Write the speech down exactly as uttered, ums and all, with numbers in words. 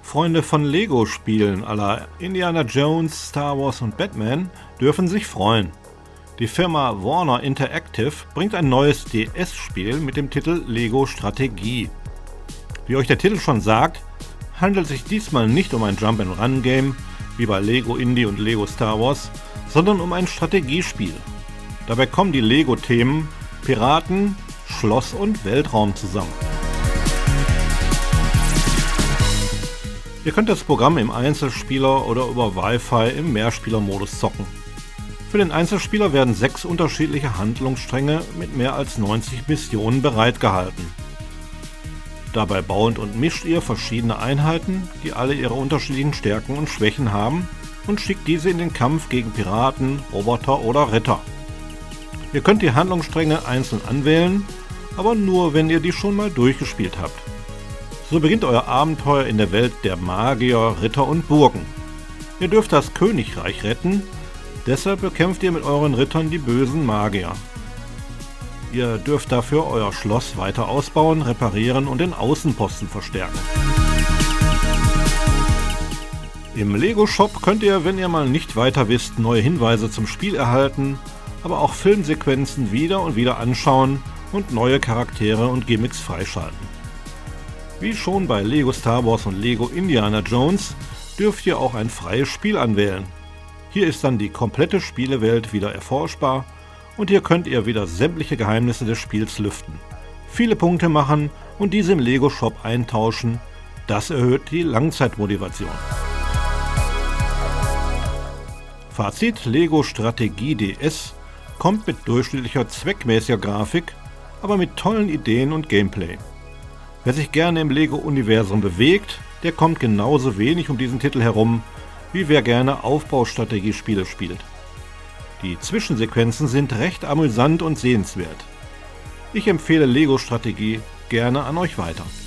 Freunde von Lego-Spielen à la Indiana Jones, Star Wars und Batman dürfen sich freuen. Die Firma Warner Interactive bringt ein neues D S-Spiel mit dem Titel Lego Strategie. Wie euch der Titel schon sagt, handelt es sich diesmal nicht um ein Jump-and-Run-Game wie bei Lego Indie und Lego Star Wars, sondern um ein Strategiespiel. Dabei kommen die Lego-Themen Piraten, Schloss und Weltraum zusammen. Ihr könnt das Programm im Einzelspieler oder über Wi-Fi im Mehrspielermodus zocken. Für den Einzelspieler werden sechs unterschiedliche Handlungsstränge mit mehr als neunzig Missionen bereitgehalten. Dabei baut und mischt ihr verschiedene Einheiten, die alle ihre unterschiedlichen Stärken und Schwächen haben, und schickt diese in den Kampf gegen Piraten, Roboter oder Ritter. Ihr könnt die Handlungsstränge einzeln anwählen, aber nur wenn ihr die schon mal durchgespielt habt. So beginnt euer Abenteuer in der Welt der Magier, Ritter und Burgen. Ihr dürft das Königreich retten, deshalb bekämpft ihr mit euren Rittern die bösen Magier. Ihr dürft dafür euer Schloss weiter ausbauen, reparieren und den Außenposten verstärken. Im Lego Shop könnt ihr, wenn ihr mal nicht weiter wisst, neue Hinweise zum Spiel erhalten, aber auch Filmsequenzen wieder und wieder anschauen und neue Charaktere und Gimmicks freischalten. Wie schon bei Lego Star Wars und Lego Indiana Jones dürft ihr auch ein freies Spiel anwählen. Hier ist dann die komplette Spielewelt wieder erforschbar und hier könnt ihr wieder sämtliche Geheimnisse des Spiels lüften, viele Punkte machen und diese im Lego Shop eintauschen. Das erhöht die Langzeitmotivation. Fazit: Lego Strategie D S kommt mit durchschnittlicher zweckmäßiger Grafik, aber mit tollen Ideen und Gameplay. Wer sich gerne im Lego-Universum bewegt, der kommt genauso wenig um diesen Titel herum, wie wer gerne Aufbaustrategiespiele spielt. Die Zwischensequenzen sind recht amüsant und sehenswert. Ich empfehle Lego Strategie gerne an euch weiter.